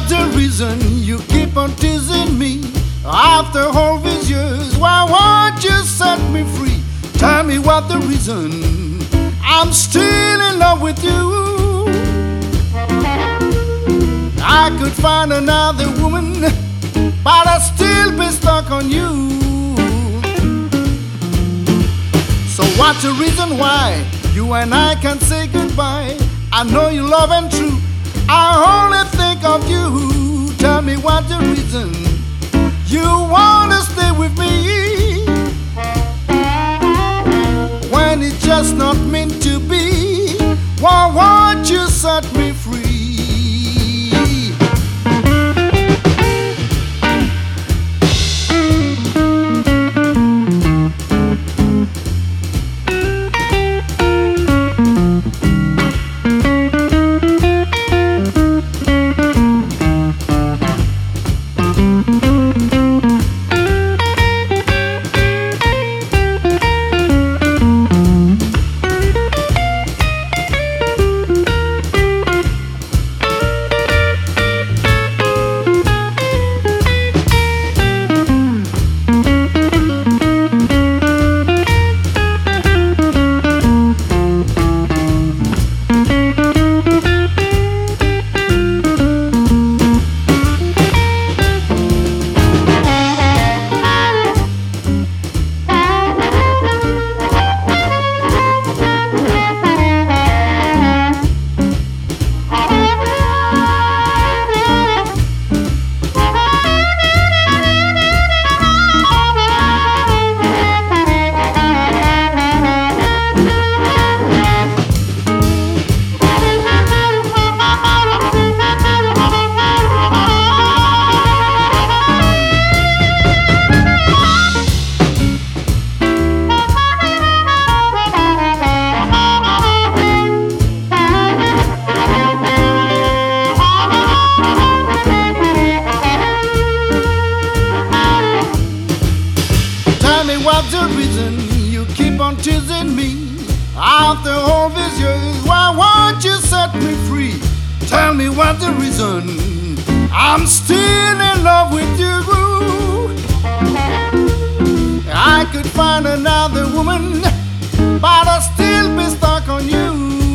what's the reason you keep on teasing me? After all these years, why won't you set me free? Tell me what the reason. I'm still in love with you. I could find another woman, but I'd still be stuck on you. So what's the reason why you and I can't say goodbye? I know you love and true, I only think of you. Tell me what's the reason you wanna stay with me when it's just not meant to be. Why won't you set me free? What's the reason you keep on teasing me? After all these years, why won't you set me free? Tell me what's the reason. I'm still in love with you. I could find another woman, but I'll still be stuck on you.